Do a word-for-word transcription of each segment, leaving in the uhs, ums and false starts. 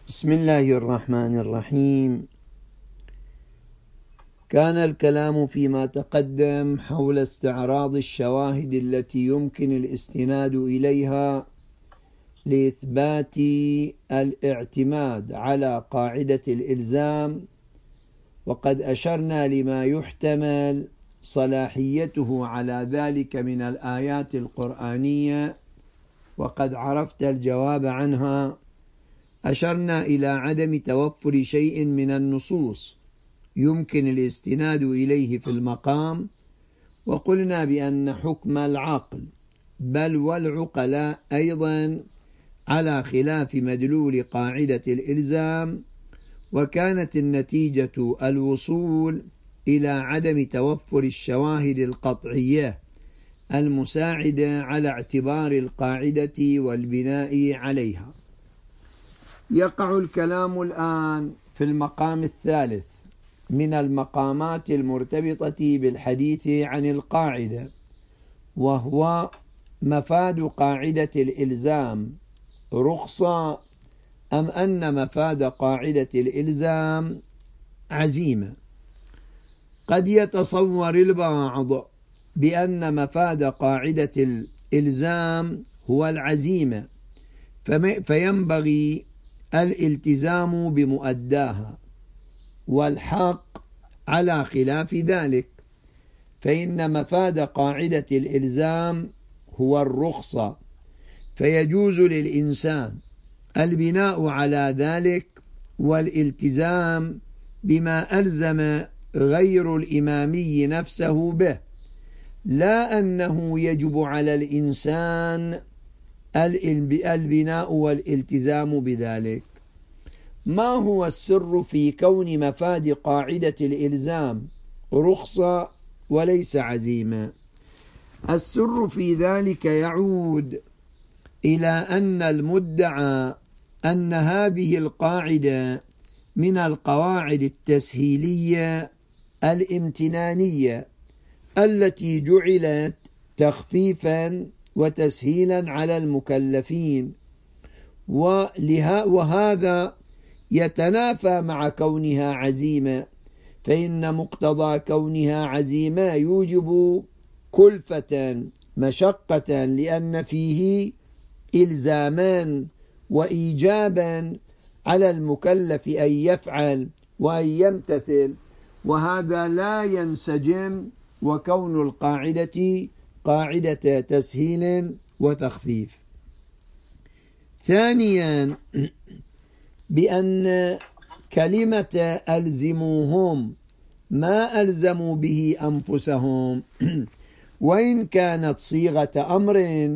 بسم الله الرحمن الرحيم. كان الكلام فيما تقدم حول استعراض الشواهد التي يمكن الاستناد إليها لإثبات الاعتماد على قاعدة الإلزام، وقد أشرنا لما يحتمل صلاحيته على ذلك من الآيات القرآنية، وقد عرفت الجواب عنها. أشرنا إلى عدم توفر شيء من النصوص يمكن الاستناد إليه في المقام، وقلنا بأن حكم العقل بل والعقلاء أيضا على خلاف مدلول قاعدة الإلزام، وكانت النتيجة الوصول إلى عدم توفر الشواهد القطعية المساعدة على اعتبار القاعدة والبناء عليها. يقع الكلام الآن في المقام الثالث من المقامات المرتبطة بالحديث عن القاعدة، وهو مفاد قاعدة الإلزام رخصة أم أن مفاد قاعدة الإلزام عزيمة. قد يتصور البعض بأن مفاد قاعدة الإلزام هو العزيمة، فينبغي الالتزام بمؤداها، والحق على خلاف ذلك، فإن مفاد قاعدة الإلزام هو الرخصة، فيجوز للإنسان البناء على ذلك والالتزام بما ألزم غير الإمامي نفسه به، لا أنه يجب على الإنسان البناء والالتزام بذلك. ما هو السر في كون مفاد قاعدة الإلزام رخصة وليس عزيمة؟ السر في ذلك يعود إلى أن المدعى أن هذه القاعدة من القواعد التسهيلية الامتنانية التي جعلت تخفيفا وتسهيلا على المكلفين، وهذا يتنافى مع كونها عزيمة، فإن مقتضى كونها عزيمة يوجب كلفة مشقة، لأن فيه إلزاما وإيجابا على المكلف أن يفعل وأن يمتثل، وهذا لا ينسجم وكون القاعدة قاعدة تسهيل وتخفيف. ثانيا، بأن كلمة ألزموهم ما ألزموا به أنفسهم، وإن كانت صيغة أمر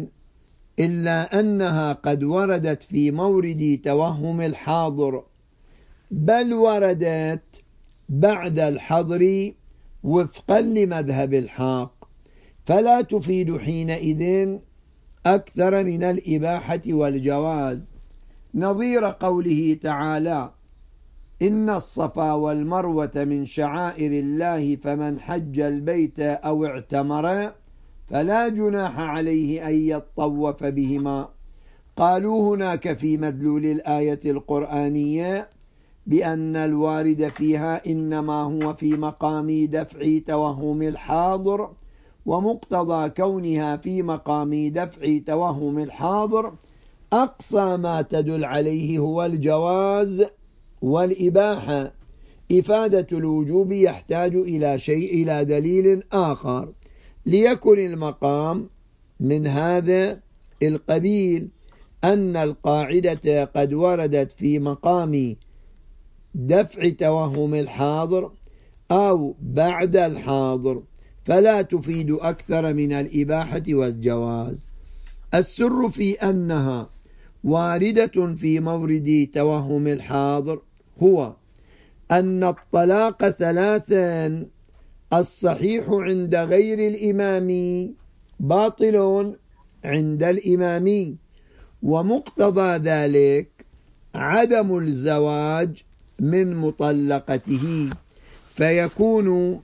إلا أنها قد وردت في مورد توهم الحاضر، بل وردت بعد الحظر وفقا لمذهب الحق، فلا تفيد حينئذ أكثر من الإباحة والجواز، نظير قوله تعالى: إن الصفا والمروة من شعائر الله فمن حج البيت أو اعتمر فلا جناح عليه أن يطوف بهما. قالوا هناك في مدلول الآية القرآنية بأن الوارد فيها إنما هو في مقام دفع توهم الحاضر، ومقتضى كونها في مقام دفع توهم الحاضر أقصى ما تدل عليه هو الجواز والإباحة. إفادة الوجوب يحتاج إلى شيء إلى دليل آخر ليكن المقام من هذا القبيل، أن القاعدة قد وردت في مقام دفع توهم الحاضر أو بعد الحاضر، فلا تفيد أكثر من الإباحة والجواز. السر في أنها واردة في مورد توهم الحاضر هو أن الطلاق ثلاثا: الصحيح عند غير الإمام باطل عند الإمام، ومقتضى ذلك عدم الزواج من مطلقته، فيكون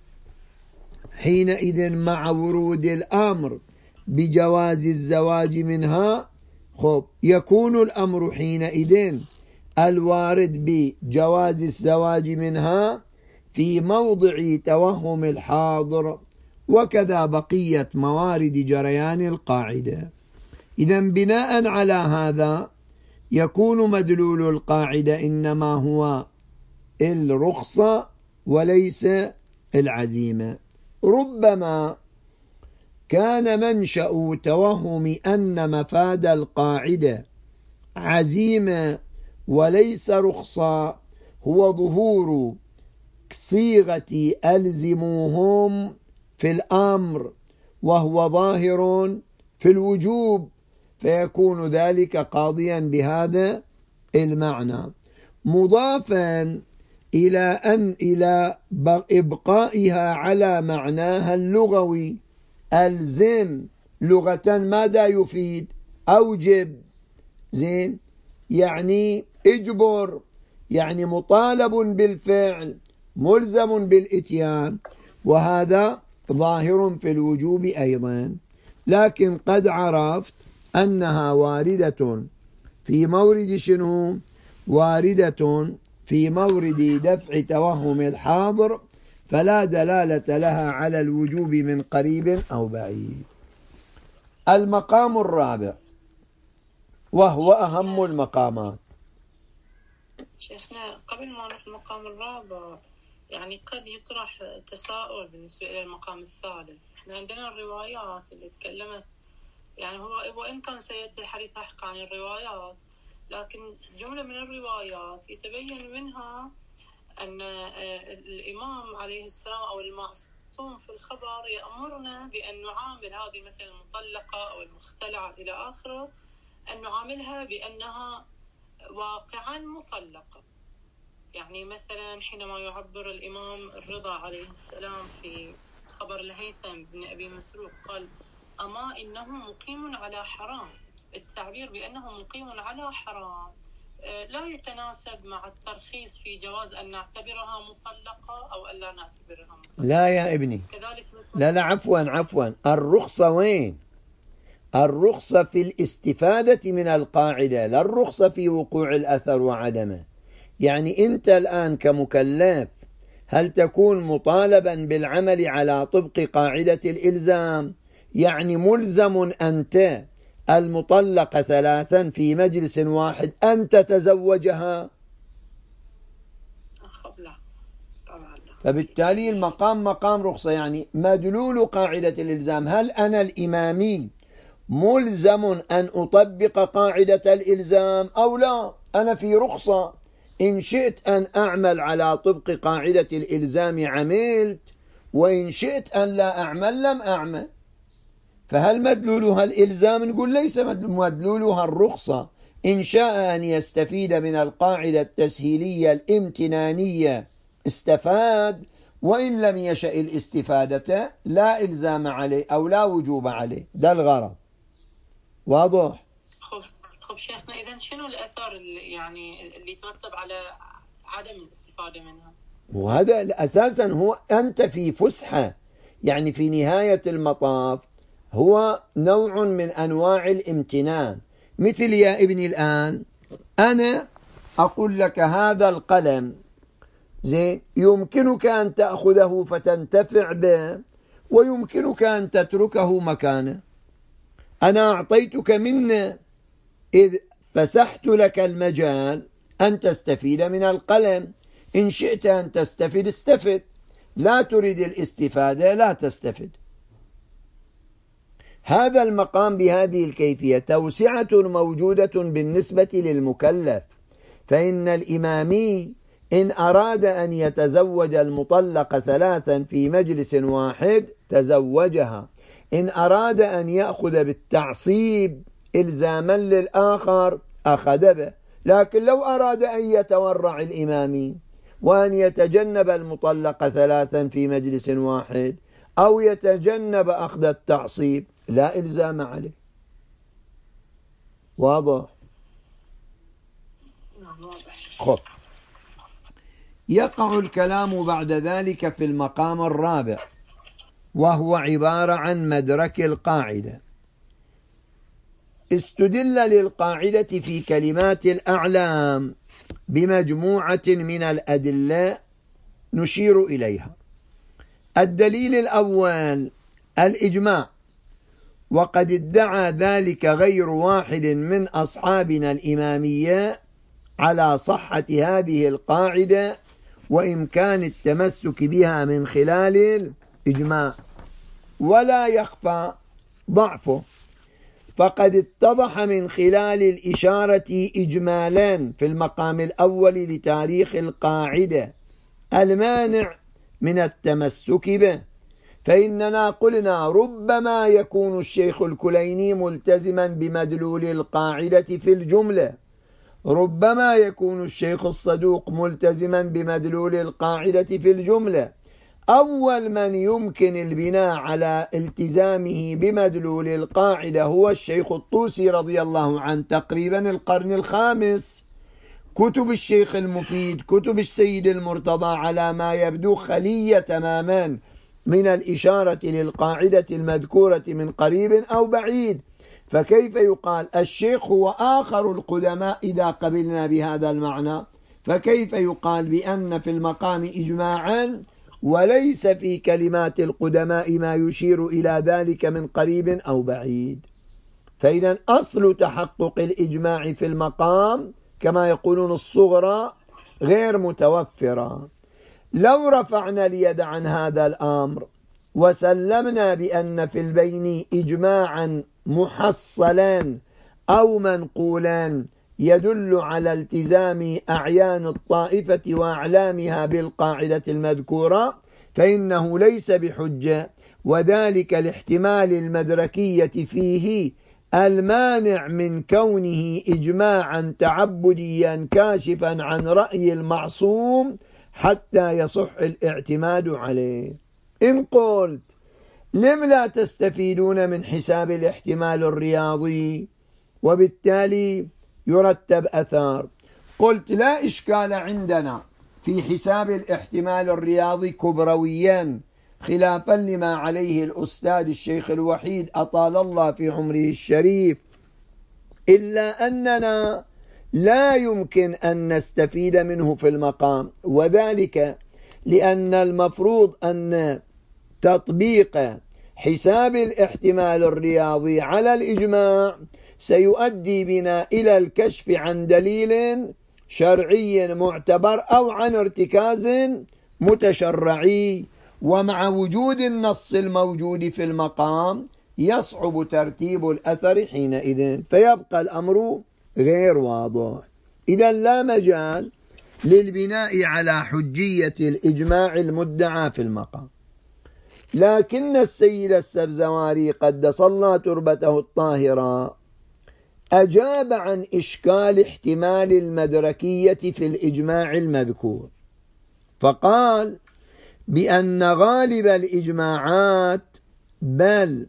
حينئذ مع ورود الأمر بجواز الزواج منها خب يكون الأمر حينئذ الوارد بجواز الزواج منها في موضع توهم الحاضر، وكذا بقية موارد جريان القاعدة. إذن بناء على هذا يكون مدلول القاعدة إنما هو الرخصة وليس العزيمة. ربما كان منشأ توهم أن مفاد القاعدة عزيمة وليس رخصة هو ظهور صيغة ألزموهم في الأمر، وهو ظاهر في الوجوب، فيكون ذلك قاضيا بهذا المعنى، مضافا إلى أن إلى إبقائها على معناها اللغوي. ألزم لغة ماذا يفيد؟ أوجب، زين، يعني اجبر، يعني مطالب بالفعل، ملزم بالإتيان، وهذا ظاهر في الوجوب أيضا. لكن قد عرفت أنها واردة في مورد شنو؟ واردة في مورد دفع توهم الحاضر، فلا دلالة لها على الوجوب من قريب أو بعيد. المقام الرابع وهو أهم المقامات. شيخنا قبل ما نروح المقام الرابع، يعني قد يطرح تساؤل بالنسبة إلى المقام الثالث. احنا عندنا الروايات اللي تكلمت، يعني هو وإن كان سيأتي الحديث لاحقا عن الروايات، لكن جملة من الروايات يتبين منها أن الإمام عليه السلام أو المعصوم في الخبر يأمرنا بأن نعامل هذه مثل المطلقة أو المختلعة إلى آخره، أن نعاملها بأنها واقعا مطلقة. يعني مثلا حينما يعبر الإمام الرضا عليه السلام في خبر الهيثم بن أبي مسروق قال: أما إنه مقيم على حرام، التعبير بأنه مقيم على حرام لا يتناسب مع الترخيص في جواز أن نعتبرها مطلقة أو أن لا نعتبرها مطلقة. لا يا ابني، لا لا عفوا عفوا الرخصة وين؟ الرخصة في الاستفادة من القاعدة، لا الرخصة في وقوع الأثر وعدمه. يعني أنت الآن كمكلف هل تكون مطالبا بالعمل على طبق قاعدة الإلزام؟ يعني ملزم أنت المطلقة ثلاثا في مجلس واحد أن تتزوجها؟ فبالتالي المقام مقام رخصة. يعني مدلول قاعدة الإلزام، هل أنا الإمامي ملزم أن أطبق قاعدة الإلزام أو لا؟ أنا في رخصة، إن شئت أن أعمل على طبق قاعدة الإلزام عملت، وإن شئت أن لا أعمل لم أعمل. فهل مدلولها الإلزام؟ نقول ليس مدلولها الرخصة. إن شاء أن يستفيد من القاعدة التسهيلية الامتنانية استفاد، وإن لم يشأ الاستفادة لا إلزام عليه أو لا وجوب عليه. ده الغرض. واضح؟ خب خب شيخنا، إذن شنو الأثر اللي يعني اللي يترتب على عدم الاستفادة منها؟ وهذا أساسا هو أنت في فسحة، يعني في نهاية المطاف هو نوع من أنواع الامتنان. مثل يا ابني الآن أنا أقول لك هذا القلم زين، يمكنك أن تأخذه فتنتفع به، ويمكنك أن تتركه مكانه. أنا أعطيتك منه إذ فسحت لك المجال أن تستفيد من القلم. إن شئت أن تستفيد استفد، لا تريد الاستفادة لا تستفد. هذا المقام بهذه الكيفية توسعة موجودة بالنسبة للمكلف. فإن الإمامي إن أراد أن يتزوج المطلقة ثلاثا في مجلس واحد تزوجها، إن أراد أن يأخذ بالتعصيب إلزاما للآخر أخذ به. لكن لو أراد أن يتورع الإمامي وأن يتجنب المطلقة ثلاثا في مجلس واحد أو يتجنب أخذ التعصيب لا إلزام عليه. واضح؟ خب يقع الكلام بعد ذلك في المقام الرابع، وهو عبارة عن مدرك القاعدة. استدل للقاعدة في كلمات الأعلام بمجموعة من الأدلة نشير إليها. الدليل الأول الإجماع، وقد ادعى ذلك غير واحد من أصحابنا الإمامية على صحة هذه القاعدة وإمكان التمسك بها من خلال الإجماع، ولا يخفى ضعفه، فقد اتضح من خلال الإشارة إجمالا في المقام الأول لتاريخ القاعدة المانع من التمسك به. فإننا قلنا ربما يكون الشيخ الكليني ملتزما بمدلول القاعدة في الجملة، ربما يكون الشيخ الصدوق ملتزما بمدلول القاعدة في الجملة. أول من يمكن البناء على التزامه بمدلول القاعدة هو الشيخ الطوسي رضي الله عنه، تقريبا القرن الخامس. كتب الشيخ المفيد، كتب السيد المرتضى على ما يبدو خلية تماما من الإشارة للقاعدة المذكورة من قريب أو بعيد، فكيف يقال الشيخ هو آخر القدماء إذا قبلنا بهذا المعنى؟ فكيف يقال بأن في المقام إجماعا وليس في كلمات القدماء ما يشير إلى ذلك من قريب أو بعيد؟ فإذا أصل تحقق الإجماع في المقام كما يقولون الصغرى غير متوفرة. لو رفعنا اليد عن هذا الأمر وسلمنا بأن في البين إجماعا محصلا أو منقولا يدل على التزام أعيان الطائفة وأعلامها بالقاعدة المذكورة، فإنه ليس بحجة، وذلك لاحتمال المدركية فيه المانع من كونه إجماعا تعبديا كاشفا عن رأي المعصوم حتى يصح الاعتماد عليه. إن قلت لم لا تستفيدون من حساب الاحتمال الرياضي وبالتالي يرتب أثار؟ قلت لا إشكال عندنا في حساب الاحتمال الرياضي كبرويا، خلافا لما عليه الأستاذ الشيخ الوحيد أطال الله في عمره الشريف، إلا أننا لا يمكن أن نستفيد منه في المقام، وذلك لأن المفروض أن تطبيق حساب الاحتمال الرياضي على الإجماع سيؤدي بنا إلى الكشف عن دليل شرعي معتبر أو عن ارتكاز متشرعي، ومع وجود النص الموجود في المقام يصعب ترتيب الأثر حينئذ، فيبقى الأمر غير واضح. إذا لا مجال للبناء على حجية الإجماع المدعى في المقام. لكن السيد السبزواري قدس الله تربته الطاهرة أجاب عن إشكال احتمال المدركية في الإجماع المذكور، فقال بأن غالب الإجماعات بل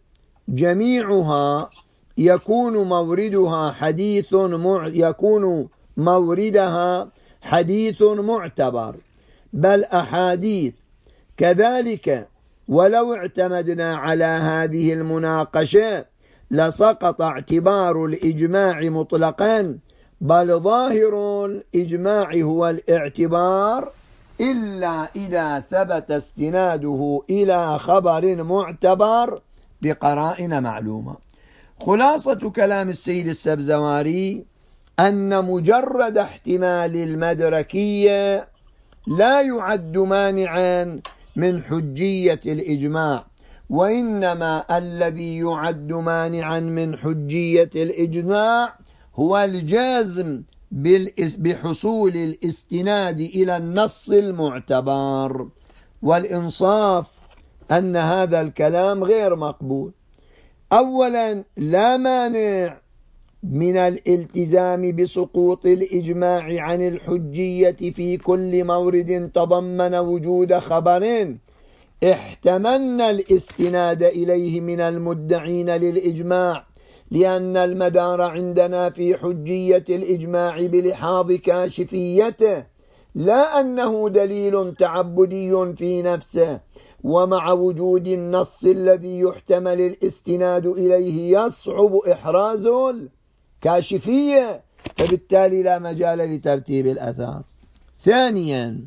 جميعها يكون موردها حديث مع يكون موردها حديث معتبر بل أحاديث كذلك، ولو اعتمدنا على هذه المناقشة لسقط اعتبار الإجماع مطلقا، بل ظاهر الإجماع هو الاعتبار إلا إذا ثبت استناده إلى خبر معتبر بقرائن معلومة. خلاصة كلام السيد السبزواري أن مجرد احتمال المدركية لا يعد مانعا من حجية الإجماع، وإنما الذي يعد مانعا من حجية الإجماع هو الجزم بحصول الاستناد إلى النص المعتبر، والإنصاف أن هذا الكلام غير مقبول. أولا لا مانع من الالتزام بسقوط الإجماع عن الحجية في كل مورد تضمن وجود خبر احتملنا الاستناد إليه من المدعين للإجماع، لأن المدار عندنا في حجية الإجماع بلحاظ كاشفيته لا أنه دليل تعبدي في نفسه، ومع وجود النص الذي يحتمل الاستناد إليه يصعب إحراز الكاشفية، فبالتالي لا مجال لترتيب الأثار. ثانيا،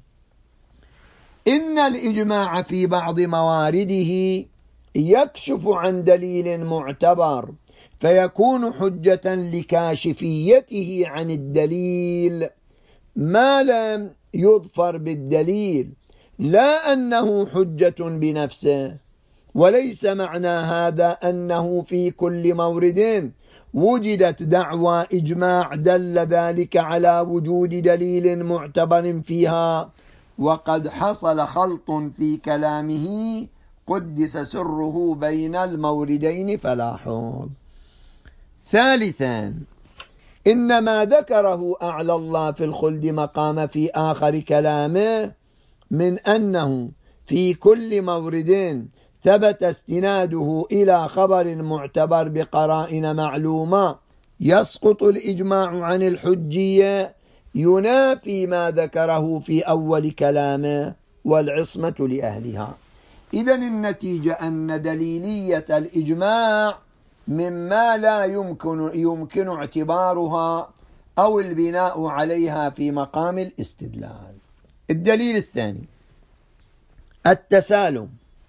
إن الإجماع في بعض موارده يكشف عن دليل معتبر فيكون حجة لكاشفيته عن الدليل ما لم يظفر بالدليل، لا أنه حجة بنفسه. وليس معنى هذا أنه في كل مورد وجدت دعوى إجماع دل ذلك على وجود دليل معتبر فيها، وقد حصل خلط في كلامه قدس سره بين الموردين فلا حوض. ثالثا، إن ما ذكره أعلى الله في الخلد مقام في آخر كلامه من أنه في كل مورد ثبت استناده إلى خبر معتبر بقرائن معلومة يسقط الإجماع عن الحجية ينافي ما ذكره في أول كلامه والعصمة لأهلها. إذن النتيجة أن دليلية الإجماع مما لا يمكن, يمكن اعتبارها أو البناء عليها في مقام الاستدلال. الدليل الثاني التسالم.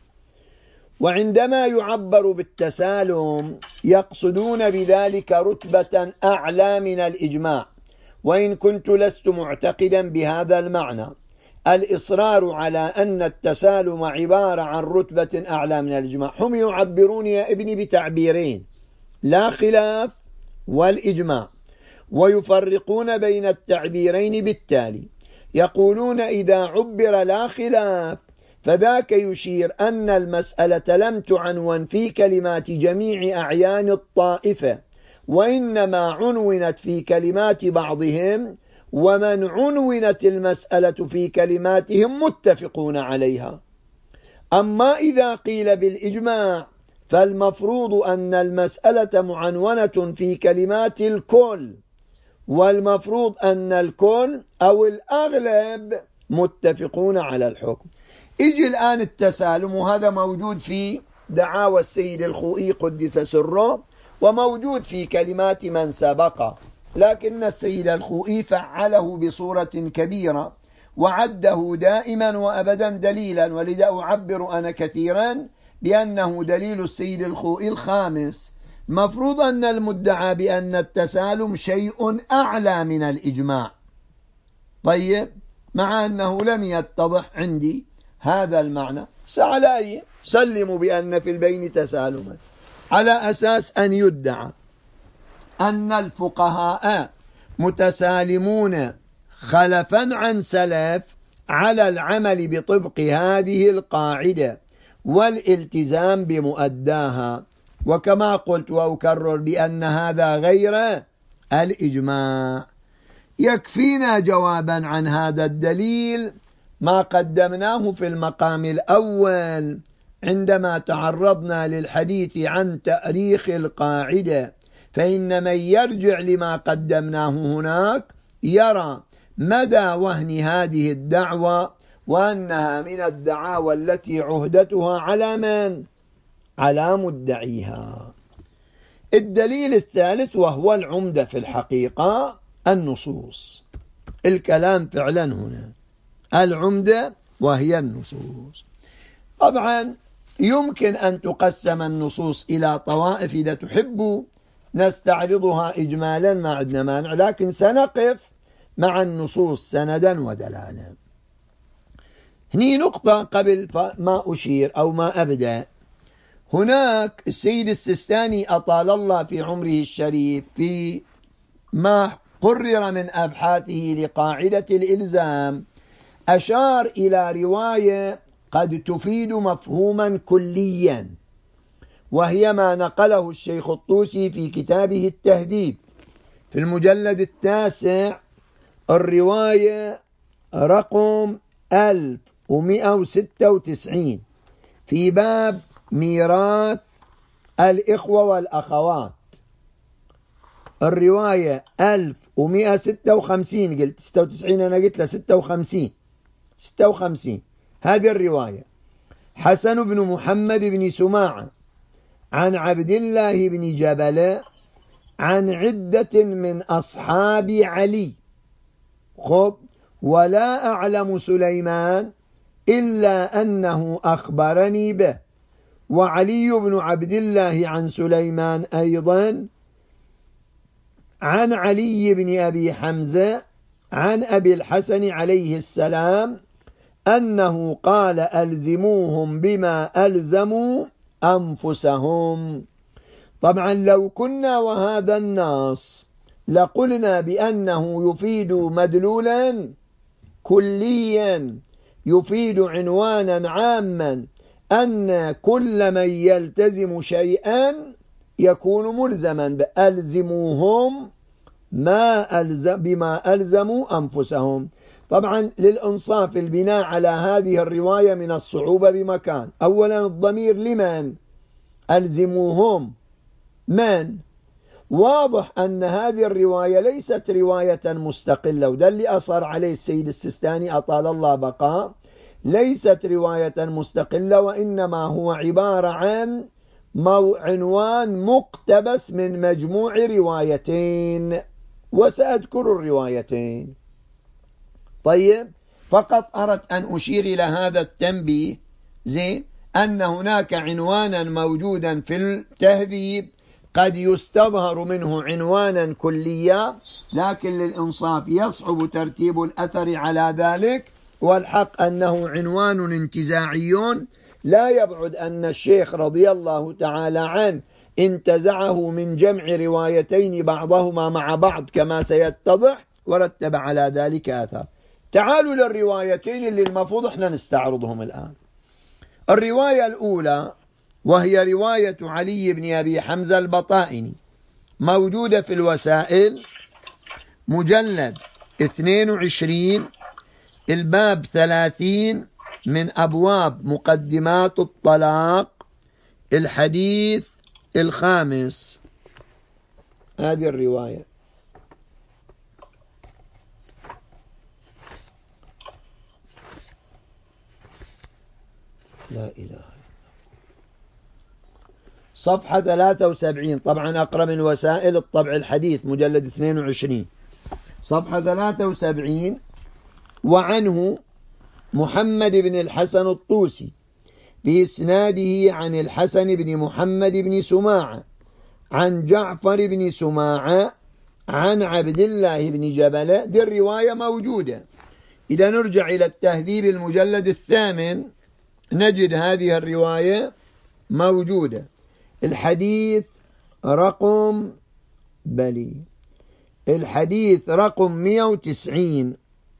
وعندما يعبر بالتسالم يقصدون بذلك رتبة أعلى من الإجماع، وإن كنت لست معتقدا بهذا المعنى. الإصرار على أن التسالم عبارة عن رتبة أعلى من الإجماع. هم يعبرون يا ابني بتعبيرين: لا خلاف والإجماع، ويفرقون بين التعبيرين بالتالي. يقولون إذا عبر لا خلاف فذاك يشير أن المسألة لم تعنون في كلمات جميع أعيان الطائفة، وإنما عنونت في كلمات بعضهم، ومن عنونت المسألة في كلماتهم متفقون عليها. أما إذا قيل بالإجماع فالمفروض أن المسألة معنونة في كلمات الكل، والمفروض أن الكل أو الأغلب متفقون على الحكم. يجي الآن التسالم، وهذا موجود في دعاوى السيد الخوئي قدس سره، وموجود في كلمات من سبق، لكن السيد الخوئي فعله بصورة كبيرة وعده دائما وأبدا دليلا، ولذا أعبر أنا كثيرا بأنه دليل السيد الخوئي الخامس. مفروض أن المدعى بأن التسالم شيء أعلى من الإجماع. طيب، مع أنه لم يتضح عندي هذا المعنى، على أي سلموا بأن في البين تسالما، على أساس أن يدعى أن الفقهاء متسالمون خلفا عن سلف على العمل بطبق هذه القاعدة والالتزام بمؤداها. وكما قلت وأكرر بأن هذا غير الإجماع. يكفينا جوابا عن هذا الدليل ما قدمناه في المقام الأول عندما تعرضنا للحديث عن تأريخ القاعدة، فإن من يرجع لما قدمناه هناك يرى مدى وهن هذه الدعوة، وأنها من الدعاوى التي عهدتها على من؟ على مدعيها. الدليل الثالث وهو العمدة في الحقيقة النصوص. الكلام فعلا هنا العمدة وهي النصوص. طبعا يمكن أن تقسم النصوص إلى طوائف إذا تحب نستعرضها إجمالا، ما عندنا مانع، لكن سنقف مع النصوص سندا ودلالا. هني نقطة قبل ما أشير أو ما أبدأ. هناك السيد السيستاني أطال الله في عمره الشريف في ما قرر من أبحاثه لقاعدة الإلزام أشار إلى رواية قد تفيد مفهوما كليا، وهي ما نقله الشيخ الطوسي في كتابه التهذيب في المجلد التاسع، الرواية رقم ألف ومئة وستة وتسعين في باب ميراث الإخوة والأخوات. الرواية ألف ومئة وستة وخمسين، قلت ستة وتسعين، أنا قلت له ستة وخمسين ستة وخمسين. هذه الرواية حسن بن محمد بن سماعة عن عبد الله بن جبل عن عدة من أصحاب علي. خب ولا أعلم سليمان إلا أنه أخبرني به. وعلي بن عبد الله عن سليمان أيضا عن علي بن أبي حمزة عن أبي الحسن عليه السلام أنه قال ألزموهم بما ألزموا أنفسهم. طبعا لو كنا وهذا النص لقلنا بأنه يفيد مدلولا كليا، يفيد عنوانا عاما أن كل من يلتزم شيئا يكون ملزما بألزموهم ما ألزم بما ألزموا أنفسهم. طبعا للإنصاف البناء على هذه الرواية من الصعوبة بمكان. أولا الضمير لمن؟ ألزموهم من؟ واضح أن هذه الرواية ليست رواية مستقلة، وده اللي أصر عليه السيد السيستاني أطال الله بقاء. ليست رواية مستقلة، وإنما هو عبارة عن عنوان مقتبس من مجموع روايتين، وسأذكر الروايتين. طيب، فقط أردت أن أشير إلى هذا التنبيه زين أن هناك عنوانا موجودا في التهذيب قد يستظهر منه عنوانا كليا، لكن للإنصاف يصعب ترتيب الأثر على ذلك، والحق أنه عنوان انتزاعي لا يبعد أن الشيخ رضي الله تعالى عنه انتزعه من جمع روايتين بعضهما مع بعض كما سيتضح، ورتب على ذلك أثر. تعالوا للروايتين اللي المفروض احنا نستعرضهم الآن. الرواية الأولى وهي رواية علي بن أبي حمزة البطائني، موجودة في الوسائل مجلد اثنين وعشرين الباب ثلاثين من أبواب مقدمات الطلاق الحديث الخامس. هذه الرواية لا إله إلا الله، صفحة ثلاثة وسبعين. طبعا أقرب من وسائل الطبع الحديث مجلد اثنين وعشرين صفحة ثلاثة وسبعين. وعنه محمد بن الحسن الطوسي بإسناده عن الحسن بن محمد بن سماعة عن جعفر بن سماعة عن عبد الله بن جبل. دي الرواية موجودة. إذا نرجع إلى التهذيب المجلد الثامن نجد هذه الرواية موجودة. الحديث رقم بلي الحديث رقم مئة وتسعين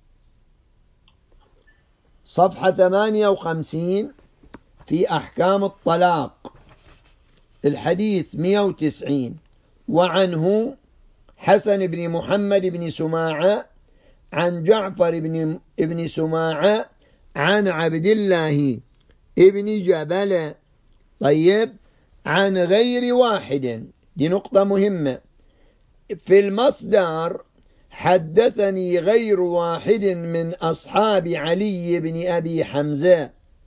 صفحة ثمانية وخمسين في أحكام الطلاق. الحديث مئة وتسعين. وعنه حسن بن محمد بن سماعة عن جعفر بن ابن سماعة عن عبد الله ابن جبل. طيب، عن غير واحد. دي نقطة مهمة في المصدر. حدثني غير واحد من أصحاب علي بن أبي حمزة.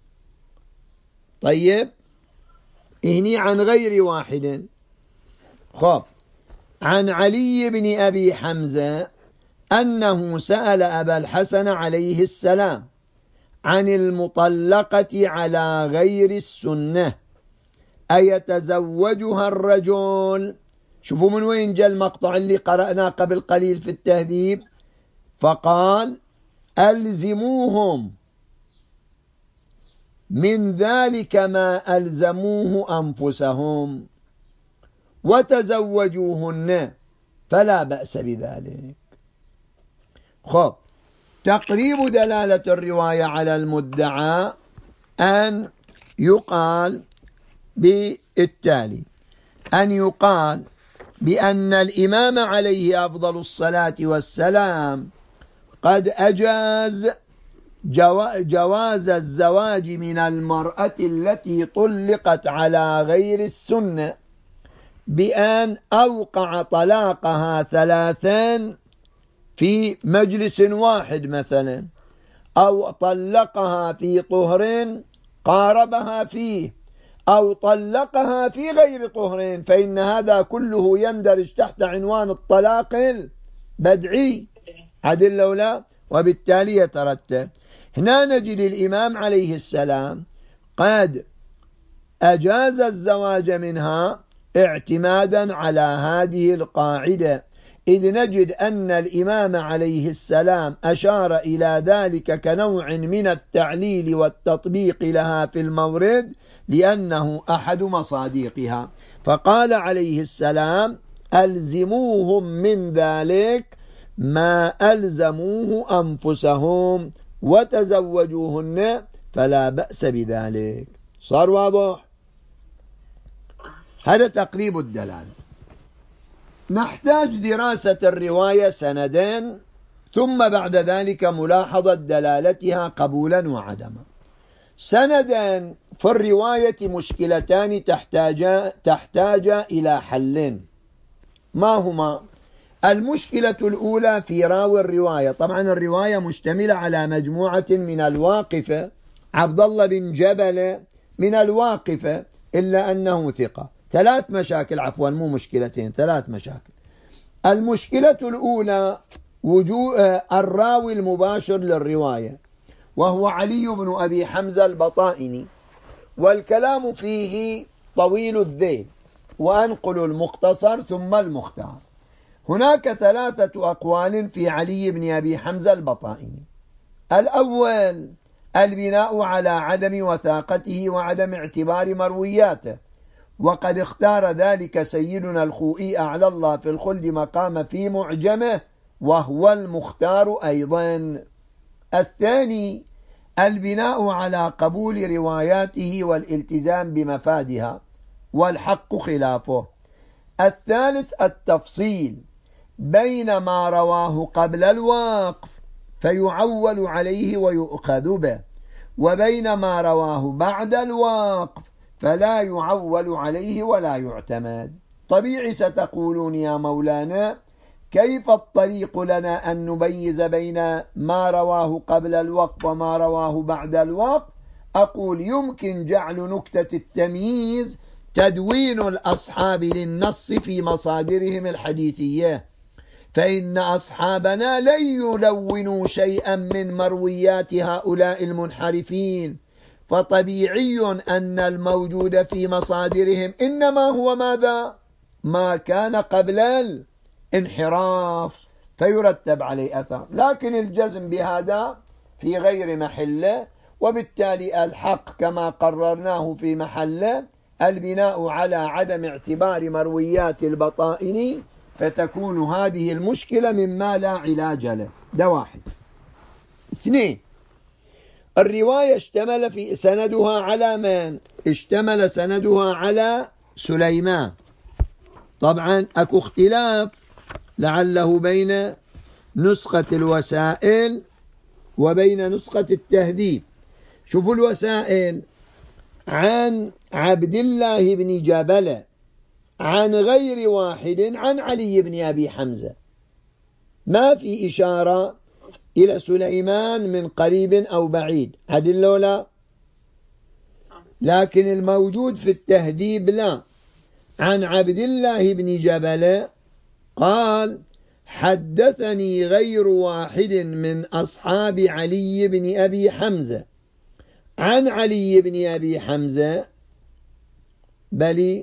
طيب، إهني عن غير واحد. خب، عن علي بن أبي حمزة أنه سأل أبا الحسن عليه السلام عن المطلقة على غير السنة أيتزوجها الرجل. شوفوا من وين جاء المقطع اللي قرأناه قبل قليل في التهذيب. فقال ألزموهم من ذلك ما ألزموه أنفسهم وتزوجوهن فلا بأس بذلك. خب، تقريب دلالة الرواية على المدعى أن يقال بالتالي: أن يقال بأن الإمام عليه أفضل الصلاة والسلام قد أجاز جواز الزواج من المرأة التي طلقت على غير السنة بأن أوقع طلاقها ثلاثا في مجلس واحد مثلا، أو طلقها في طهر قاربها فيه أو طلقها في غير طهر فإن هذا كله يندرج تحت عنوان الطلاق البدعي عدل لو لا، وبالتالي يترتب. هنا نجد الإمام عليه السلام قد أجاز الزواج منها اعتمادا على هذه القاعدة، إذ نجد أن الإمام عليه السلام أشار إلى ذلك كنوع من التعليل والتطبيق لها في المورد لأنه أحد مصادقها، فقال عليه السلام ألزموهم من ذلك ما ألزموه أنفسهم وتزوجوهن فلا بأس بذلك. صار واضح؟ هذا تقريب الدلالة. نحتاج دراسة الرواية سندين ثم بعد ذلك ملاحظة دلالتها قبولا وعدما. سندا في الرواية مشكلتان تحتاج, تحتاج إلى حل. ما هما؟ المشكلة الأولى في راوي الرواية. طبعا الرواية مشتملة على مجموعة من الواقفة، عبد الله بن جبل من الواقفة إلا أنه ثقة. ثلاث مشاكل، عفوا مو مشكلتين، ثلاث مشاكل. المشكلة الأولى وجوء الراوي المباشر للرواية وهو علي بن أبي حمزة البطائني، والكلام فيه طويل الذيل، وأنقل المختصر ثم المختار. هناك ثلاثة أقوال في علي بن أبي حمزة البطائني. الأول البناء على عدم وثاقته وعدم اعتبار مروياته، وقد اختار ذلك سيدنا الخوئي أعلى الله في الخلد مقام في معجمه وهو المختار أيضا. الثاني البناء على قبول رواياته والالتزام بمفادها والحق خلافه. الثالث التفصيل بين ما رواه قبل الوقف فيعول عليه ويؤخذ به، وبين ما رواه بعد الوقف فلا يعول عليه ولا يعتمد. طبيعي ستقولون يا مولانا كيف الطريق لنا أن نميز بين ما رواه قبل الوقف وما رواه بعد الوقف؟ أقول يمكن جعل نكتة التمييز تدوين الأصحاب للنص في مصادرهم الحديثية، فإن أصحابنا لن يلونوا شيئا من مرويات هؤلاء المنحرفين، فطبيعي أن الموجود في مصادرهم إنما هو ماذا؟ ما كان قبل الانحراف فيرتب عليه أثر، لكن الجزم بهذا في غير محله، وبالتالي الحق كما قررناه في محله البناء على عدم اعتبار مرويات البطائن، فتكون هذه المشكلة مما لا علاج له. ده واحد. اثنين، الرواية اشتمل في سندها على من؟ اشتمل سندها على سليمان. طبعا اكو اختلاف لعله بين نسخة الوسائل وبين نسخة التهذيب. شوفوا الوسائل: عن عبد الله بن جبل عن غير واحد عن علي بن أبي حمزة، ما في إشارة إلى سليمان من قريب أو بعيد، عدل لولا. لكن الموجود في التهذيب لا، عن عبد الله بن جبل قال حدثني غير واحد من أصحاب علي بن أبي حمزة عن علي بن أبي حمزة، بل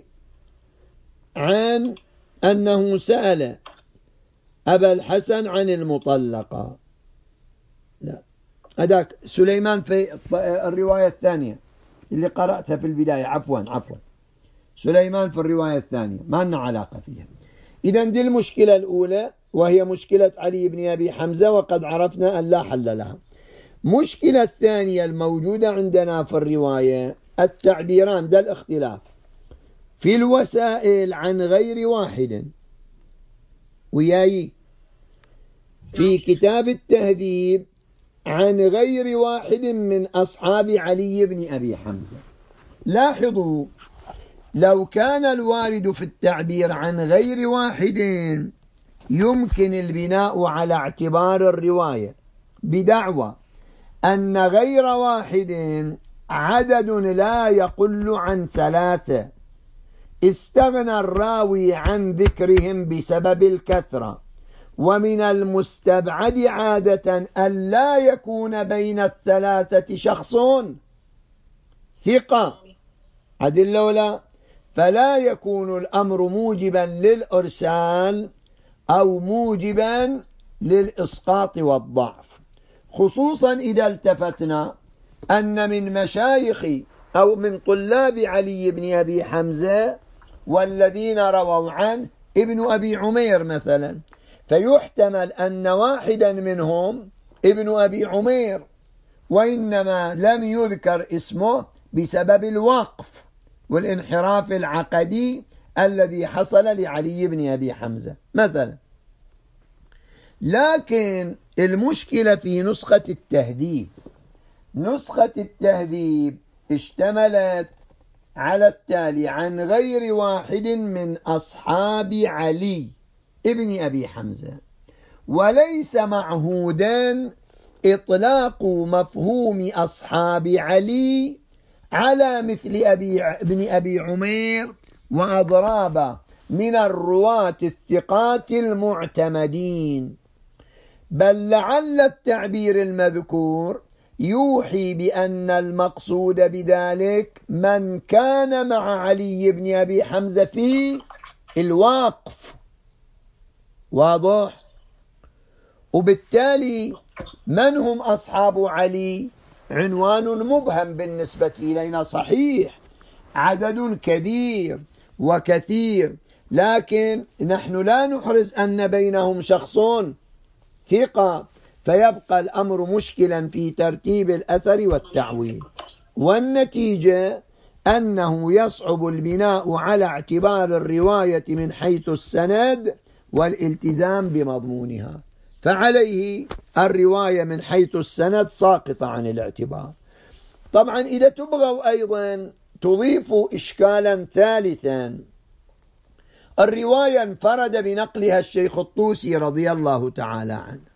عن أنه سأل أبا الحسن عن المطلقة. لا، هذاك سليمان في الرواية الثانية اللي قرأتها في البداية، عفوا عفوا سليمان في الرواية الثانية ما لنا علاقة فيها. إذن دي المشكلة الأولى وهي مشكلة علي بن أبي حمزة، وقد عرفنا أن لا حل لها. مشكلة الثانية الموجودة عندنا في الرواية التعبيران، ده الاختلاف في الوسائل عن غير واحد، وياي في كتاب التهذيب عن غير واحد من أصحاب علي بن أبي حمزة. لاحظوا لو كان الوارد في التعبير عن غير واحد يمكن البناء على اعتبار الرواية بدعوى أن غير واحد عدد لا يقل عن ثلاثة استغنى الراوي عن ذكرهم بسبب الكثرة، ومن المستبعد عادة أن لا يكون بين الثلاثة شخص ثقة عدل ولا، فلا يكون الأمر موجبا للإرسال أو موجبا للإسقاط والضعف، خصوصا إذا التفتنا أن من مشايخ أو من طلاب علي بن أبي حمزة والذين رووا عنه ابن أبي عمير مثلا، فيحتمل أن واحدا منهم ابن أبي عمير، وإنما لم يذكر اسمه بسبب الوقف والانحراف العقدي الذي حصل لعلي بن أبي حمزة مثلا. لكن المشكلة في نسخة التهذيب. نسخة التهذيب اشتملت على التالي عن غير واحد من أصحاب علي ابن أبي حمزة، وليس معهودا إطلاق مفهوم أصحاب علي على مثل أبي ابن أبي عمير وأضراب من الرواة الثقات المعتمدين، بل لعل التعبير المذكور يوحي بأن المقصود بذلك من كان مع علي بن أبي حمزة في الوقف. واضح؟ وبالتالي من هم أصحاب علي؟ عنوان مبهم بالنسبة إلينا، صحيح عدد كبير وكثير، لكن نحن لا نحرز أن بينهم شخص ثقة، فيبقى الأمر مشكلا في ترتيب الأثر والتعويل، والنتيجة أنه يصعب البناء على اعتبار الرواية من حيث السند والالتزام بمضمونها، فعليه الرواية من حيث السند ساقطة عن الاعتبار. طبعا إذا تبغوا أيضا تضيفوا إشكالا ثالثا، الرواية انفرد بنقلها الشيخ الطوسي رضي الله تعالى عنه،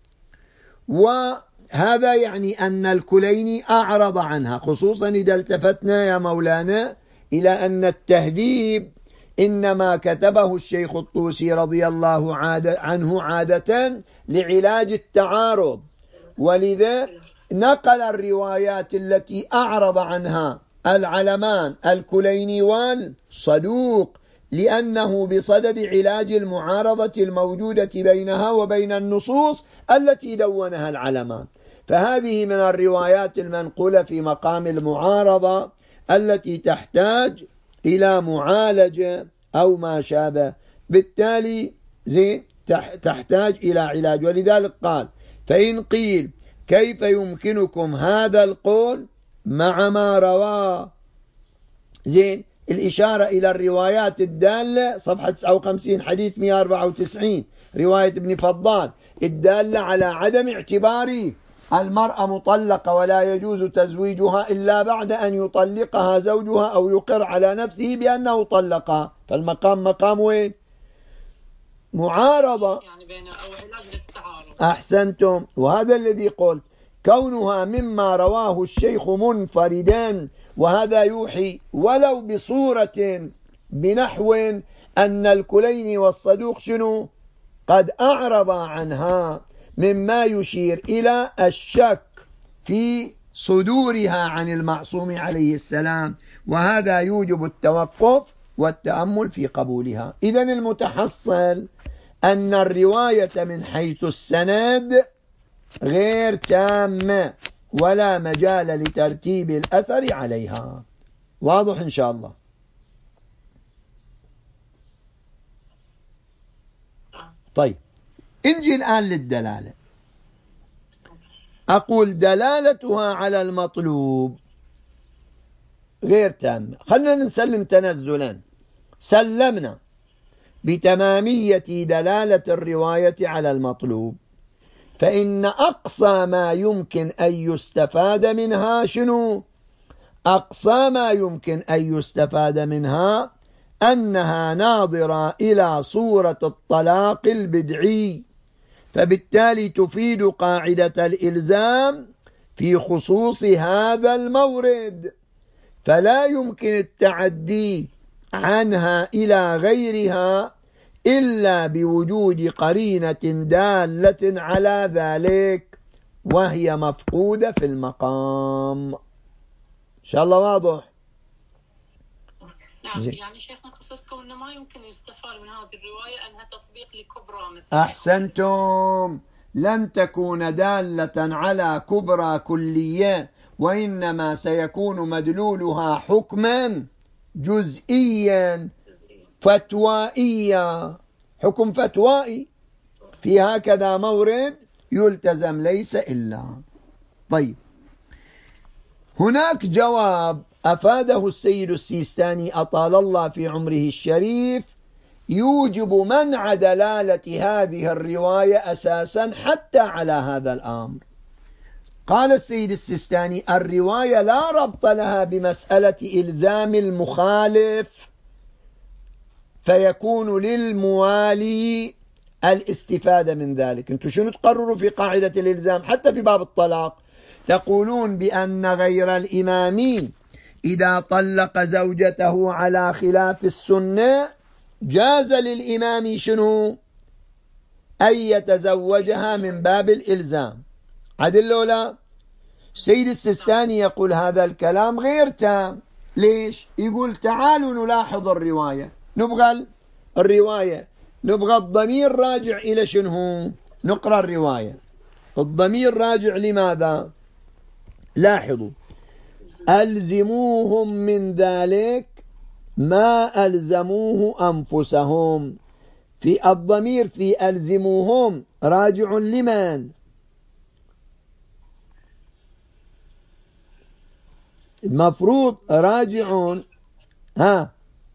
وهذا يعني أن الكليني أعرض عنها، خصوصا إذا التفتنا يا مولانا إلى أن التهذيب إنما كتبه الشيخ الطوسي رضي الله عنه عادة لعلاج التعارض، ولذا نقل الروايات التي أعرض عنها العلمان الكليني والصدوق، لأنه بصدد علاج المعارضة الموجودة بينها وبين النصوص التي دونها العلمان. فهذه من الروايات المنقولة في مقام المعارضة التي تحتاج إلى معالجة أو ما شابه، بالتالي زين تحتاج إلى علاج. ولذلك قال: فإن قيل كيف يمكنكم هذا القول مع ما رواه، زين الإشارة إلى الروايات الدالة صفحة تسعة وخمسين حديث مئة وأربعة وتسعين رواية ابن فضال الدالة على عدم اعتبار المرأة مطلقة ولا يجوز تزويجها إلا بعد أن يطلقها زوجها أو يقر على نفسه بأنه طلقها. فالمقام مقام وين؟ معارضة، يعني بين أو علاج للتعارض. أحسنتم، وهذا الذي قلت كونها مما رواه الشيخ منفردا، وهذا يوحي ولو بصورة بنحو أن الكليني والصدوق شنو قد أعرض عنها، مما يشير إلى الشك في صدورها عن المعصوم عليه السلام، وهذا يوجب التوقف والتأمل في قبولها. إذن المتحصل أن الرواية من حيث السند غير تامة ولا مجال لترتيب الأثر عليها. واضح إن شاء الله؟ طيب انجي الآن للدلالة. أقول دلالتها على المطلوب غير تامة. خلنا نسلم تنزلا، سلمنا بتمامية دلالة الرواية على المطلوب، فإن أقصى ما يمكن أن يستفاد منها شنو؟ أقصى ما يمكن أن يستفاد منها أنها ناظرة إلى صورة الطلاق البدعي، فبالتالي تفيد قاعدة الإلزام في خصوص هذا المورد، فلا يمكن التعدي عنها إلى غيرها إلا بوجود قرينة دالة على ذلك، وهي مفقودة في المقام. إن شاء الله واضح؟ نعم. يعني شيخنا قصدكم أنه ما يمكن يستفاد من هذه الرواية أنها تطبيق لكبرى مثل. أحسنتم، لن تكون دالة على كبرى كلية، وإنما سيكون مدلولها حكما جزئيا فتوائيا، حكم فتوائي في هكذا مورد يلتزم ليس إلا. طيب، هناك جواب أفاده السيد السيستاني أطال الله في عمره الشريف يوجب منع دلالة هذه الرواية أساسا حتى على هذا الأمر. قال السيد السيستاني: الرواية لا ربط لها بمسألة إلزام المخالف، فيكون للموالي الاستفادة من ذلك. انتم شنو تقرروا في قاعدة الإلزام حتى في باب الطلاق؟ تقولون بأن غير الإمام إذا طلق زوجته على خلاف السنة جاز للإمام شنو؟ أن يتزوجها من باب الإلزام. عدل ولا؟ سيد السيستاني يقول هذا الكلام غير تام. ليش؟ يقول تعالوا نلاحظ الرواية، نبغى الرواية، نبغى الضمير راجع إلى شنو؟ نقرأ الرواية، الضمير راجع لماذا؟ لاحظوا: ألزموهم من ذلك ما ألزموه أنفسهم. في الضمير في ألزموهم راجع لمن؟ المفروض راجع ها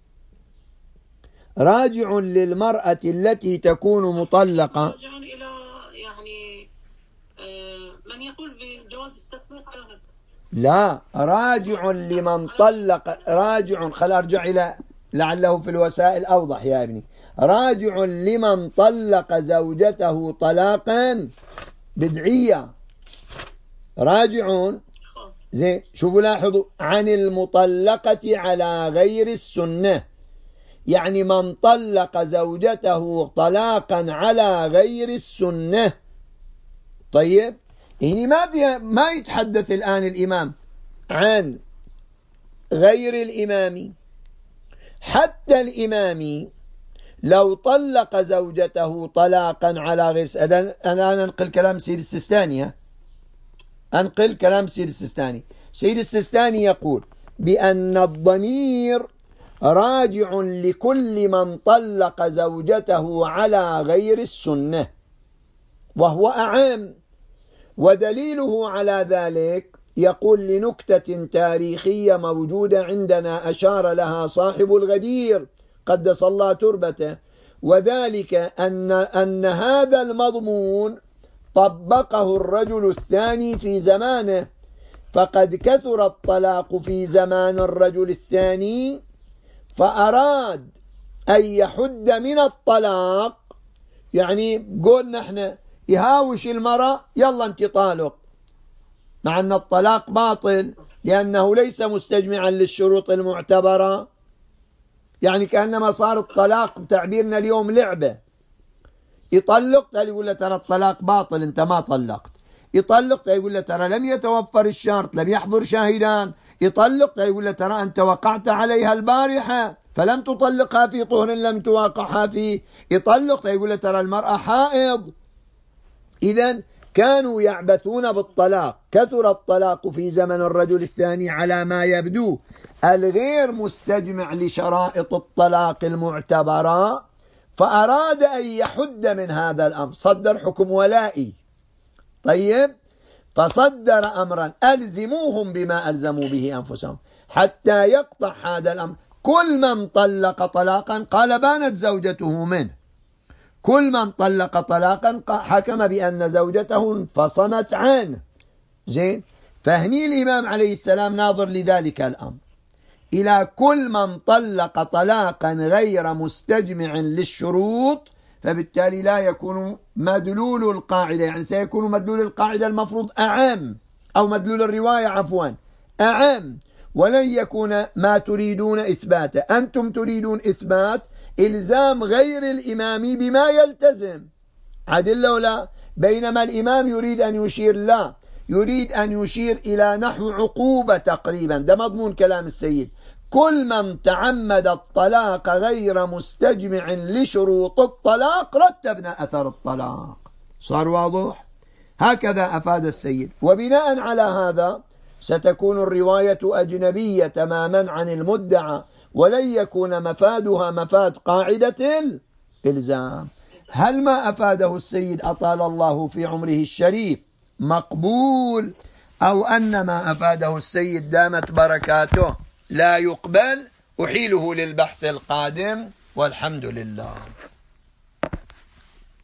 راجع للمرأة التي تكون مطلقة، راجع إلى يعني من يقول بجواز التطليق على نفسه. لا، راجع لمن طلق، راجع خل أرجع إلى لعله في الوسائل أوضح يا ابني. راجع لمن طلق زوجته طلاقا بدعية، راجع زين. شوفوا لاحظوا: عن المطلقة على غير السنة، يعني من طلق زوجته طلاقا على غير السنة. طيب، يعني ما فيها، ما يتحدث الآن الإمام عن غير الإمام، حتى الإمام لو طلق زوجته طلاقا على غير السنة. أنا أنقل كلام سيد السيستاني، أنقل كلام سيد السيستاني. سيد السيستاني يقول بأن الضمير راجع لكل من طلق زوجته على غير السنة، وهو أعم. ودليله على ذلك يقول لنكتة تاريخية موجودة عندنا أشار لها صاحب الغدير قدس الله تربته، وذلك أن, أن هذا المضمون طبقه الرجل الثاني في زمانه، فقد كثر الطلاق في زمان الرجل الثاني، فأراد أن يحد من الطلاق. يعني قلنا احنا يهاوش المرأة يلا انت طالق، مع أن الطلاق باطل لأنه ليس مستجمعا للشروط المعتبرة. يعني كأنما صار الطلاق بتعبيرنا اليوم لعبة. يطلق قال يقول له ترى الطلاق باطل انت ما طلقت، يطلق يقول له ترى لم يتوفر الشرط لم يحضر شاهدان، يطلق يقول له ترى أنت وقعت عليها البارحة فلم تطلقها في طهر لم تواقعها فيه، يطلق يقول له ترى المرأة حائض. إذن كانوا يعبثون بالطلاق. كثر الطلاق في زمن الرجل الثاني على ما يبدو الغير مستجمع لشرائط الطلاق المعتبرة، فأراد أن يحد من هذا الأمر، صدر حكم ولائي. طيب، فصدر أمرا ألزموهم بما ألزموا به أنفسهم حتى يقطع هذا الأمر. كل من طلق طلاقا قال بانت زوجته منه، كل من طلق طلاقا حكم بأن زوجته انفصمت عنه. زين، فهني الإمام عليه السلام ناظر لذلك الأمر إلى كل من طلق طلاقا غير مستجمع للشروط، فبالتالي لا يكون مدلول القاعدة، يعني سيكون مدلول القاعدة المفروض أعم. أو مدلول الرواية عفوا أعم، ولن يكون ما تريدون إثباته. أنتم تريدون إثبات إلزام غير الإمام بما يلتزم، عدل ولا؟ بينما الإمام يريد أن يشير، لا، يريد أن يشير إلى نحو عقوبة تقريبا. ده مضمون كلام السيد: كل من تعمد الطلاق غير مستجمع لشروط الطلاق رتبنا أثر الطلاق. صار واضح؟ هكذا أفاد السيد. وبناء على هذا ستكون الرواية أجنبية تماما عن المدعى، ولن يكون مفادها مفاد قاعدة الإلزام. هل ما أفاده السيد أطال الله في عمره الشريف مقبول، أو أن ما أفاده السيد دامت بركاته لا يقبل؟ أحيله للبحث القادم، والحمد لله.